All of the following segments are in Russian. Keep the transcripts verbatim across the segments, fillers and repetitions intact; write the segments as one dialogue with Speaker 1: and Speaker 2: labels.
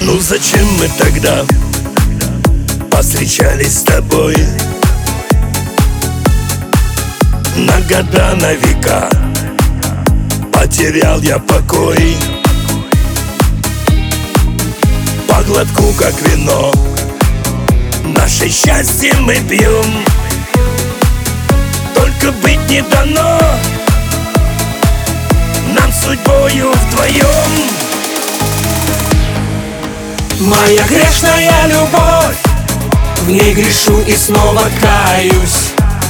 Speaker 1: Ну зачем мы тогда повстречались с тобой? На года, на века потерял я покой. По глотку, как вино, наше счастье мы пьем. Только быть не дано нам судьбою вдвоем.
Speaker 2: Моя грешная любовь, в ней грешу и снова каюсь.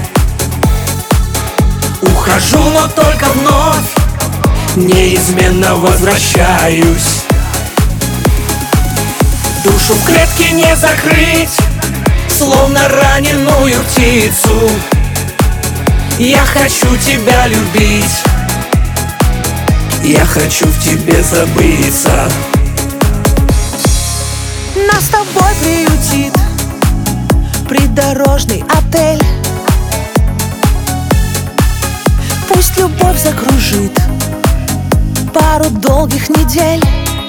Speaker 2: Ухожу, но только вновь неизменно возвращаюсь. Душу в клетке не закрыть, словно раненую птицу. Я хочу тебя любить,
Speaker 1: я хочу в тебе забыться.
Speaker 3: Нас с тобой приютит придорожный отель. Пусть любовь закружит пару долгих недель.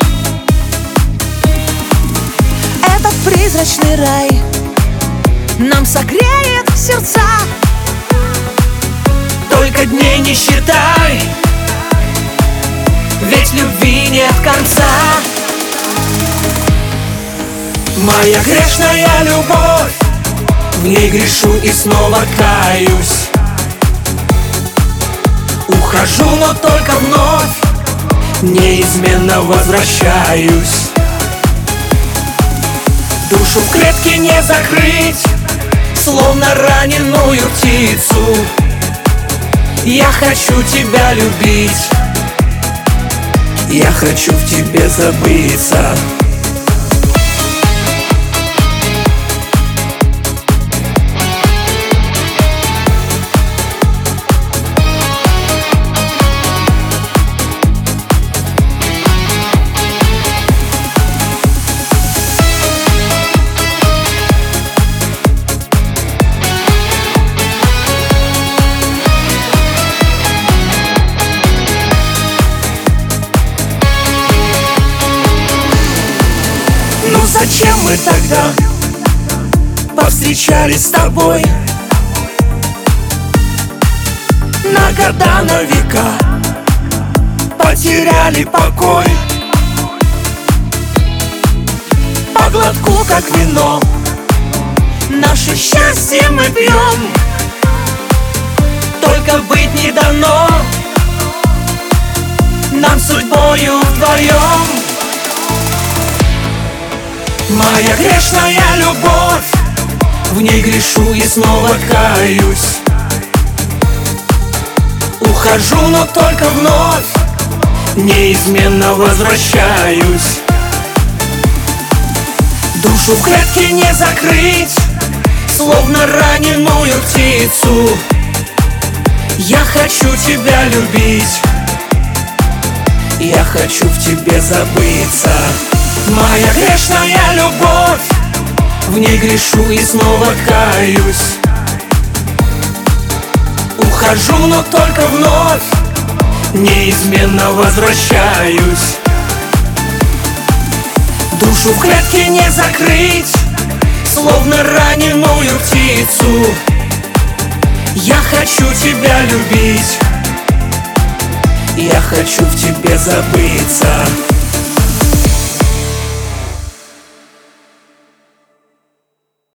Speaker 3: Этот призрачный рай нам согреет сердца.
Speaker 2: Только дней не считай, ведь любви нет конца. Моя грешная любовь, в ней грешу и снова каюсь. Ухожу, но только вновь неизменно возвращаюсь. Душу в клетке не закрыть, словно раненую птицу. Я хочу тебя любить,
Speaker 1: я хочу в тебе забыться. Зачем мы тогда повстречались с тобой? На года, на века потеряли покой. По глотку, как вино, наше счастье мы пьем.
Speaker 2: Только быть не дано нам судьбою вдвоем. Моя грешная любовь, в ней грешу и снова каюсь. Ухожу, но только вновь неизменно возвращаюсь. Душу в клетке не закрыть, словно раненую птицу. Я хочу тебя любить,
Speaker 1: я хочу в тебе забыться.
Speaker 2: Моя грешная любовь, в ней грешу и снова каюсь. Ухожу, но только вновь неизменно возвращаюсь. Душу в клетке не закрыть, словно раненую птицу. Я хочу тебя любить,
Speaker 1: я хочу в тебе забыться.